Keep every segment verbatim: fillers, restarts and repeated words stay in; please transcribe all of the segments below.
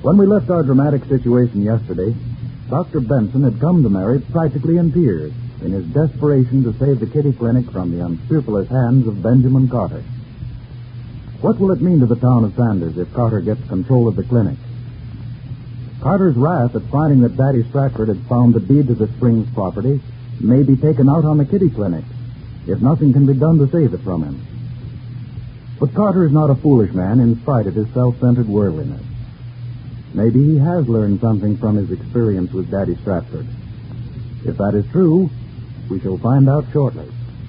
When we left our dramatic situation yesterday, Doctor Benson had come to Mary practically in tears in his desperation to save the Kitty Clinic from the unscrupulous hands of Benjamin Carter. What will it mean to the town of Sanders if Carter gets control of the clinic? Carter's wrath at finding that Daddy Stratford had found the deed to the Springs property may be taken out on the Kitty Clinic if nothing can be done to save it from him. But Carter is not a foolish man in spite of his self-centered worldliness. Maybe he has learned something from his experience with Daddy Stratford. If that is true, we shall find out shortly.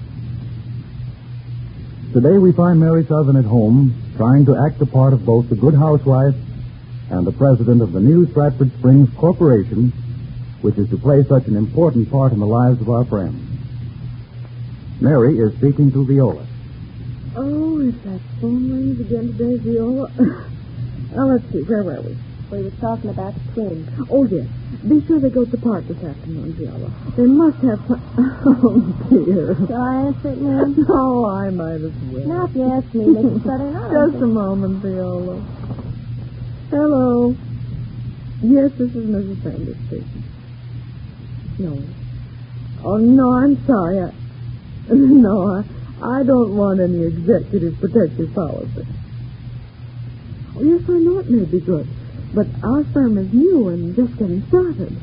Today we find Mary Southern at home, trying to act the part of both the good housewife and the president of the new Stratford Springs Corporation, which is to play such an important part in the lives of our friends. Mary is speaking to Viola. Oh, if that phone rings again today, Viola. Now, let's see, where were we? We were talking about the twins. Oh, yes. Be sure they go to the park this afternoon, Viola. They must have some... Oh, dear. Shall I answer it, ma'am? No, I might as well. Now, if you ask me, Missus Southern, I don't Just a moment, Viola. Hello. Yes, this is Missus Sanders speaking. No. Oh, no, I'm sorry. I... No, I, I don't want any executive protective policy. Oh, yes, I know it may be good. But our firm is new and just getting started.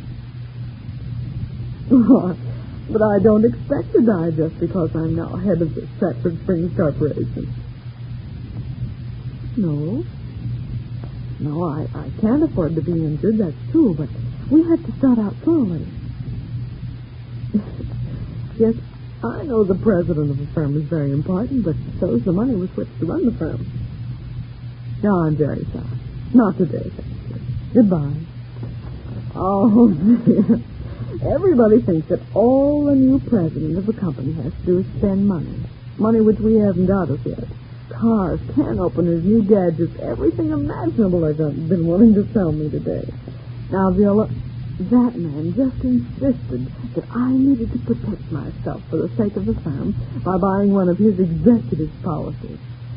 Oh, but I don't expect to die just because I'm now head of the Stratford Springs Corporation. No. No, I, I can't afford to be injured, that's true, but we have to start out slowly. Yes, I know the president of the firm is very important, but so is the money with which to run the firm. No, I'm very sorry. Not today, thank you. Goodbye. Oh, dear. Everybody thinks that all the new president of a company has to do is spend money. Money which we haven't got as yet. Cars, can openers, new gadgets, everything imaginable they've been willing to sell me today. Now, Viola, that man just insisted that I needed to protect myself for the sake of the firm by buying one of his executive policies.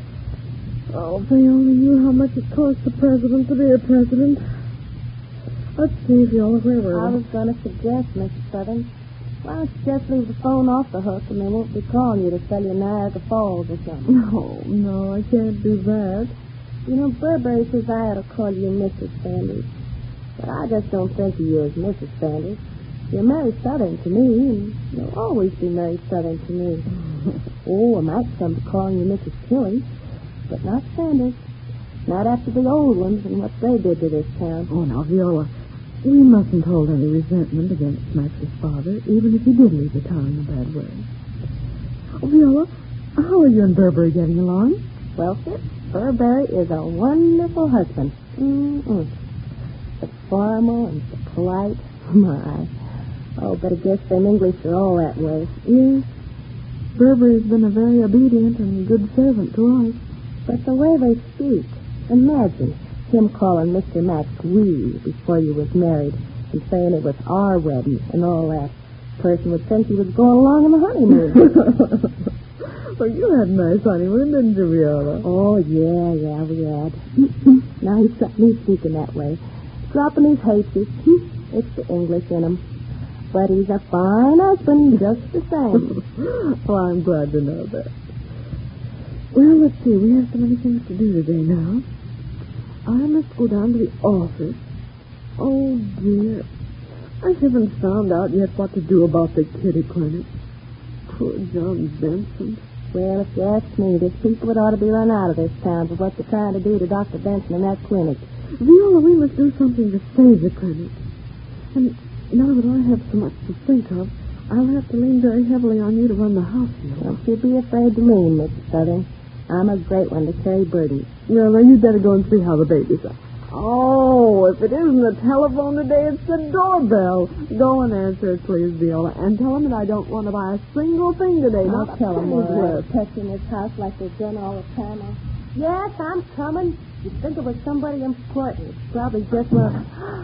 Oh, if they only knew how much it costs the president to be a president. Let's see, Viola, where were we? I was going to suggest, Missus Southern, why don't you just leave the phone off the hook and they won't be calling you to sell you Niagara Falls or something. No, no, I can't do that. You know, Burberry says I ought to call you Missus Sanders. But I just don't think of you as Missus Sanders. You're Mary Southern to me, and you'll always be Mary Southern to me. Oh, I might come to calling you Missus Tilly, but not Sanders. Not after the old ones and what they did to this town. Oh, now, Viola, we mustn't hold any resentment against Max's father, even if he did leave the town in a bad way. Oh, Viola, how are you and Burberry getting along? Well, sir, Burberry is a wonderful husband. Mm-mm. So formal and so polite. My. Oh, but I guess them English are all that way. Yes. Burberry's been a very obedient and good servant to us. But the way they speak, imagine him calling Mister Max we before you was married and saying it was our wedding and all that. Person would think he was going along on the honeymoon. Well, you had a nice honeymoon, didn't you, Viola? Oh, yeah, yeah, we had. Now he's suddenly speaking that way. Dropping his H's. It's the English in him. But he's a fine husband, just the same. Well, I'm glad to know that. Well, let's see. We have so many things to do today now. I must go down to the office. Oh, dear. I haven't found out yet what to do about the kitty clinic. Poor John Benson. Well, if you ask me, there's people that ought to be run out of this town for what they're trying to do to Doctor Benson and that clinic. Viola, we must do something to save the clinic. And now that I have so much to think of, I'll have to lean very heavily on you to run the house now. Don't you be afraid to lean, Missus Southern. I'm a great one to carry burdens. No, now you'd better go and see how the babies are. Oh, if it isn't the telephone today, it's the doorbell. Go and answer it, please, Viola, and tell him that I don't want to buy a single thing today. I'll not tell him where we're touching this house like they've done all the time. I'll... Yes, I'm coming. You'd think it was somebody important. It's probably just one.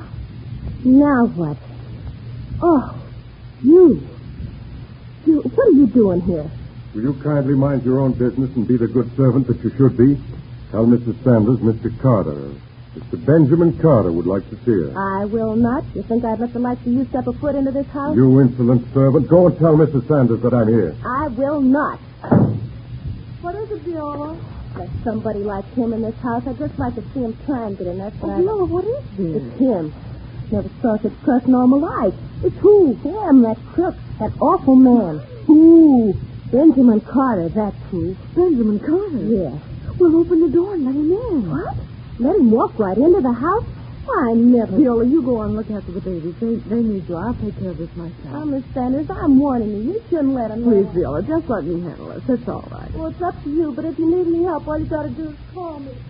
Now what? Oh, you. You. What are you doing here? Will you kindly mind your own business and be the good servant that you should be? Tell Missus Sanders Mister Carter Mister Benjamin Carter would like to see her. I will not. You think I'd let the likes of you step a foot into this house? You insolent servant. Go and tell Missus Sanders that I'm here. I will not. What is it, Viola? There's somebody like him in this house. I'd just like to see him try and get in. That's what Oh, I... Viola, what is this? It's him. Never saw such crust in all my life. It's who? Him, that crook, that awful man. Who? Benjamin Carter, that's who. Benjamin Carter? Yeah. Well, open the door and let him in. What? Let him walk right into the house? Why, never. Viola, you go on look after the babies. They, they need you. I'll take care of this myself. Oh, Miss Sanders, I'm warning you. You shouldn't let him Please, in. Viola, just let me handle this. It's all right. Well, it's up to you, but if you need any help, all you got to do is call me.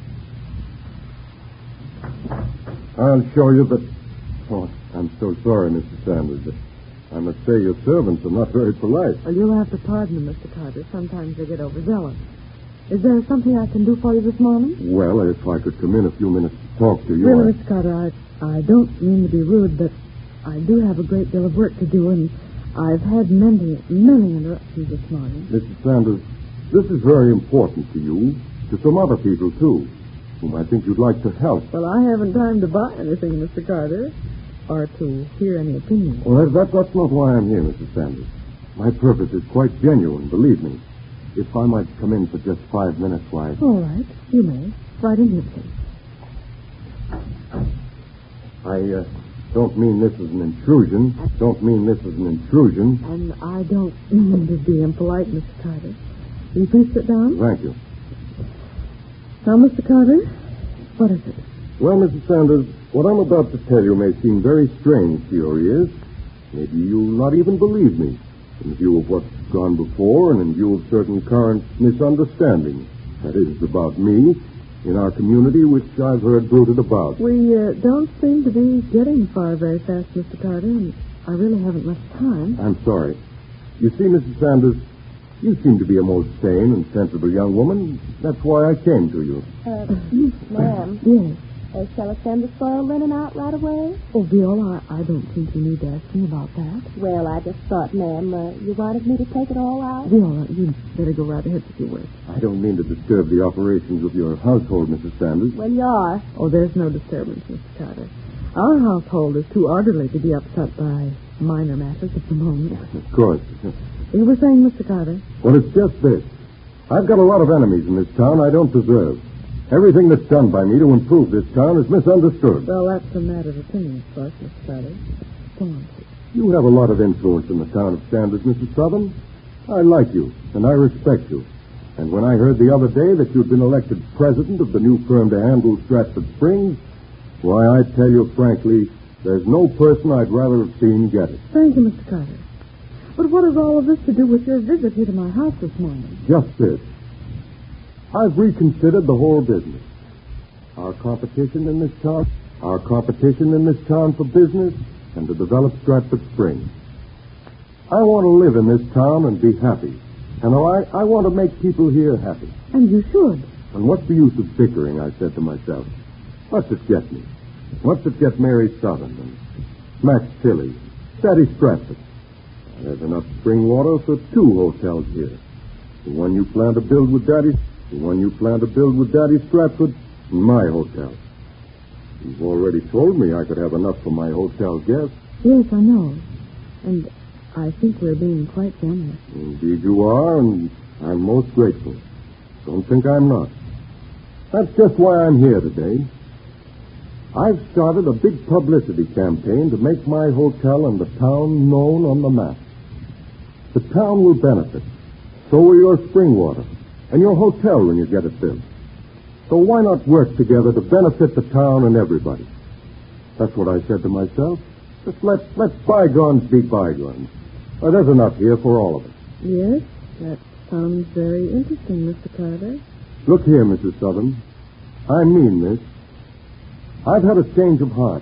I'll show you that... Oh, I'm so sorry, Mister Sanders. I must say your servants are not very polite. Well, you'll have to pardon them, Mister Carter. Sometimes they get overzealous. Is there something I can do for you this morning? Well, if I could come in a few minutes to talk to you... Really, I... Mister Carter, I, I don't mean to be rude, but I do have a great deal of work to do, and I've had many, many interruptions this morning. Missus Sanders, this is very important to you, to some other people, too, whom I think you'd like to help. Well, I haven't time to buy anything, Mister Carter, or to hear any opinion. Well, that, that, that's not why I'm here, Missus Sanders. My purpose is quite genuine, believe me. If I might come in for just five minutes, why... All right, you may. Right in here, please. I uh, don't mean this is an intrusion. Don't mean this is an intrusion. And I don't mean to be impolite, Mister Carter. Will you please sit down? Thank you. Now, Mister Carter, what is it? Well, Missus Sanders, what I'm about to tell you may seem very strange to your ears. Maybe you'll not even believe me, in view of what's gone before and in view of certain current misunderstandings, that is, about me, in our community, which I've heard bruited about. We uh, don't seem to be getting far very fast, Mister Carter, and I really haven't much time. I'm sorry. You see, Missus Sanders, you seem to be a most sane and sensible young woman. That's why I came to you. Uh, ma'am. Yes. Uh, shall I send the soil linen out right away? Oh, Viola, I, I don't think you need to ask me about that. Well, I just thought, ma'am, uh, you wanted me to take it all out? Viola, you better go right ahead with your work. I don't mean to disturb the operations of your household, Missus Sanders. Well, you are. Oh, there's no disturbance, Mister Carter. Our household is too orderly to be upset by minor matters at the moment. Of course. You were saying, Mister Carter? Well, it's just this. I've got a lot of enemies in this town I don't deserve. Everything that's done by me to improve this town is misunderstood. Well, that's a matter of opinion, of course, Mister Carter. Go on, please. You have a lot of influence in the town of Sanders, Missus Southern. I like you, and I respect you. And when I heard the other day that you'd been elected president of the new firm to handle Stratford Springs, why, I tell you frankly, there's no person I'd rather have seen get it. Thank you, Mister Carter. But what has all of this to do with your visit here to my house this morning? Just this. I've reconsidered the whole business. Our competition in this town, our competition in this town for business and to develop Stratford Springs. I want to live in this town and be happy. And I, I want to make people here happy. And you should. And what's the use of bickering, I said to myself. What's it get me? What's it get Mary Southern and Max Tilley, Daddy Stratford? There's enough spring water for two hotels here. The one you plan to build with Daddy, the one you plan to build with Daddy Stratford, and my hotel. You've already told me I could have enough for my hotel guests. Yes, I know. And I think we're being quite generous. Indeed you are, and I'm most grateful. Don't think I'm not. That's just why I'm here today. I've started a big publicity campaign to make my hotel and the town known on the map. The town will benefit. So will your spring water and your hotel when you get it built. So why not work together to benefit the town and everybody? That's what I said to myself. Just let, let bygones be bygones. Well, there's enough here for all of us. Yes, that sounds very interesting, Mister Carter. Look here, Missus Southern. I mean this. I've had a change of heart.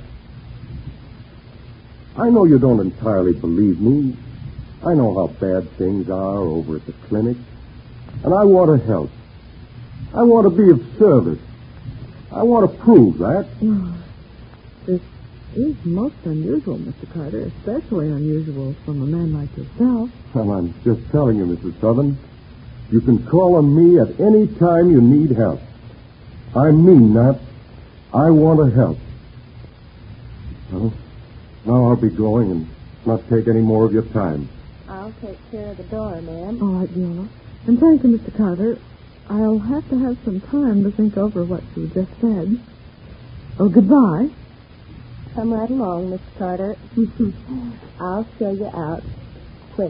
I know you don't entirely believe me. I know how bad things are over at the clinic. And I want to help. I want to be of service. I want to prove that. Oh, this is most unusual, Mister Carter, especially unusual from a man like yourself. Well, I'm just telling you, Missus Southern. You can call on me at any time you need help. I mean that. I want to help. Well, now I'll be going and not take any more of your time. I'll take care of the door, ma'am. All right, Viola. And thank you, Mister Carter. I'll have to have some time to think over what you just said. Oh, goodbye. Come right along, Miss Carter. I'll show you out. Quick.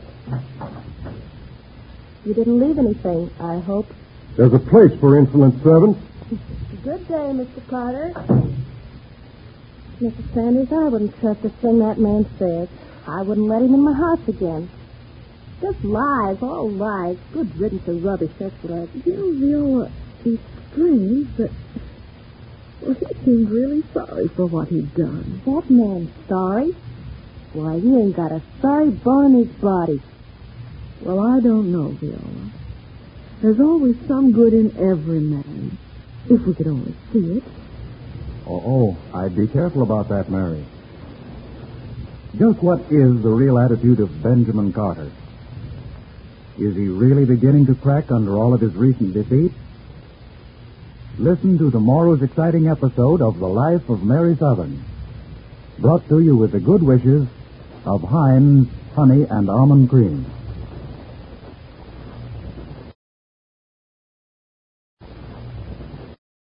You didn't leave anything, I hope. There's a place for insolent servants. Good day, Mister Carter. Missus Sanders, I wouldn't trust a thing that man says. I wouldn't let him in my house again. Just lies, all lies. Good riddance of rubbish, that's what I... You know, Viola, it's strange, but... Well, he seemed really sorry for what he'd done. That man's sorry? Why, he ain't got a sorry bone in his body. Well, I don't know, Viola. There's always some good in every man, if we could only see it. Oh, oh, I'd be careful about that, Mary. Just what is the real attitude of Benjamin Carter? Is he really beginning to crack under all of his recent defeat? Listen to tomorrow's exciting episode of The Life of Mary Southern, brought to you with the good wishes of Heinz Honey and Almond Cream.